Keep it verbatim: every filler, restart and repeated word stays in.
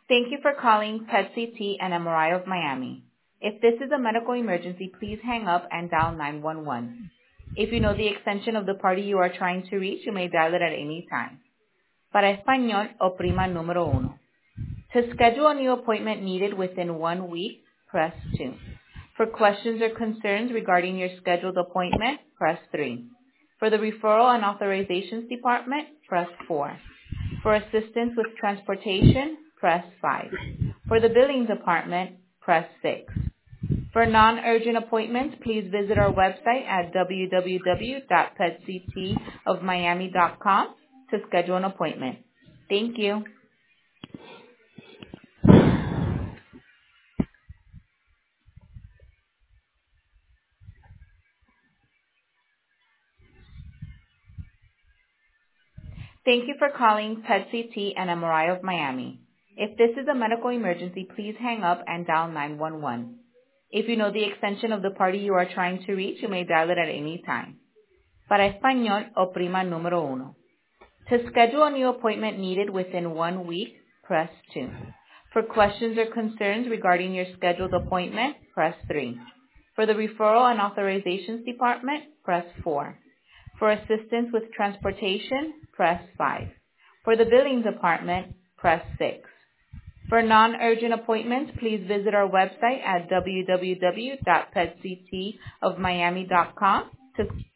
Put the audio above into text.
Thank you for calling P E T C T and M R I of Miami. If this is a medical emergency, please hang up and dial nine one one. If you know the extension of the party you are trying to reach, you may dial it at any time. Para español, oprima número uno. To schedule a new appointment needed within one week, press two. For questions or concerns regarding your scheduled appointment, press three. For the referral and authorizations department, press four. For assistance with transportation, press five. For the billing department, press six. For non-urgent appointments, please visit our website at w w w dot pet c t of miami dot com to schedule an appointment. Thank you. Thank you for calling P E T C T and M R I of Miami. If this is a medical emergency, please hang up and dial nine one one. If you know the extension of the party you are trying to reach, you may dial it at any time. Para español, oprima número uno. To schedule a new appointment needed within one week, press two. For questions or concerns regarding your scheduled appointment, press three. For the referral and authorizations department, press four. For assistance with transportation, press five. For the billing department, press six. For non-urgent appointments, please visit our website at w w w dot pet c t of miami dot com to